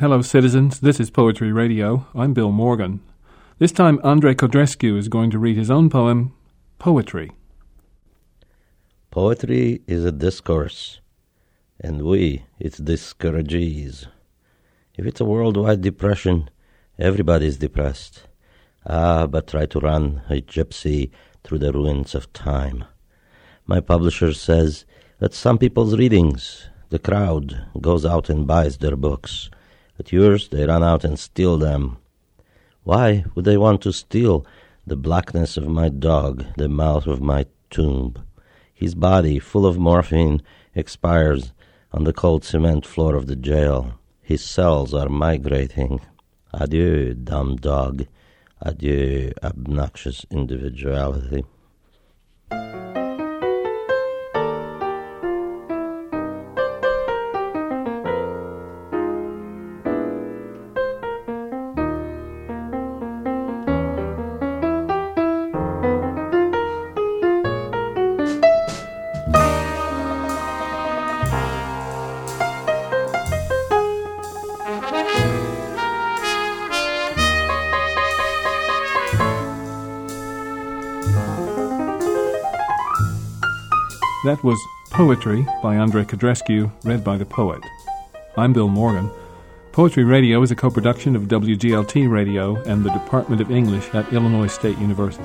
Hello, citizens. This is Poetry Radio. I'm Bill Morgan. This time, Andrei Codrescu is going to read his own poem, Poetry. Poetry is a discourse, and its discouragees. If it's a worldwide depression, everybody's depressed. But try to run a gypsy through the ruins of time. My publisher says that some people's readings, the crowd goes out and buys their books. At yours, they run out and steal them. Why would they want to steal the blackness of my dog, the mouth of my tomb? His body, full of morphine, expires on the cold cement floor of the jail. His cells are migrating. Adieu, dumb dog. Adieu, obnoxious individuality. That was Poetry by Andrei Codrescu, read by the poet. I'm Bill Morgan. Poetry Radio is a co-production of WGLT Radio and the Department of English at Illinois State University.